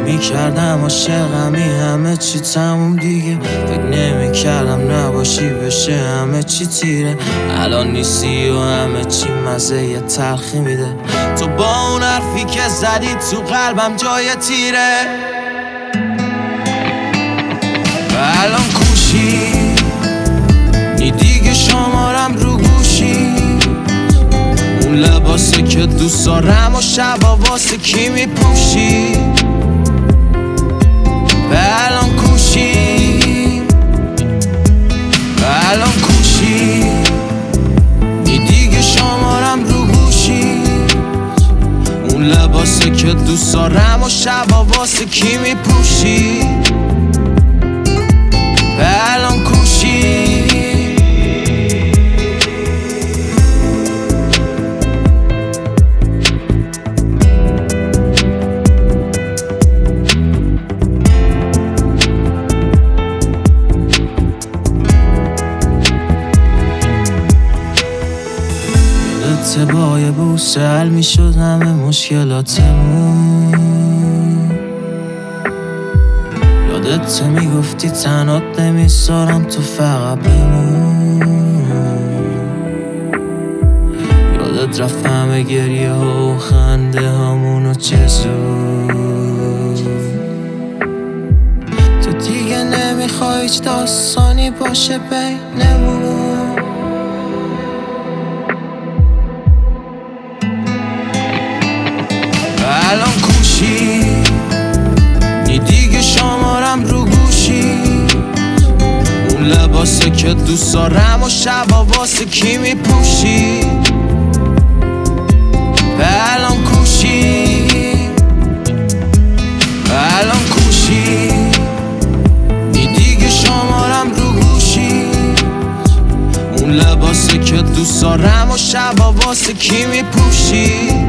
میکردم عاشقمی همه چی تموم دیگه. فکر نمیکردم نباشی بشه همه چی تیره. الان نیستی و همه چی مزه یه تلخی میده. تو با اون حرفی که زدی تو قلبم جای تیره. و الان کوشی نی دیگه شمارم رو گوشی. اون لباسه که دوست دارم و شبا واسه کی میپوشی. و الان کوشی نی دیگه شمارم رو گوشی. اون لباسه که دوست دارم و شبا واسه کی میپوشی. و الان کوشی یادت با یه بوسه حل میشد همه مشکلاتمون. یادت میگفتی تنات نمیذارم تو فقط بمون. یادت رفت همه گریه ها و خنده هامونو چه زود. تو دیگه نمیخوای هیچ داستانی باشه بینمون. الان کوشی نی دیگه شمارم رو گوشی. اون لباسه که دوست دارم و شبا واسه کی میپوشی. و الان کوشی نی دیگه شمارم رو گوشی. اون لباسه که دوست دارم و شبا واسه کی میپوشی.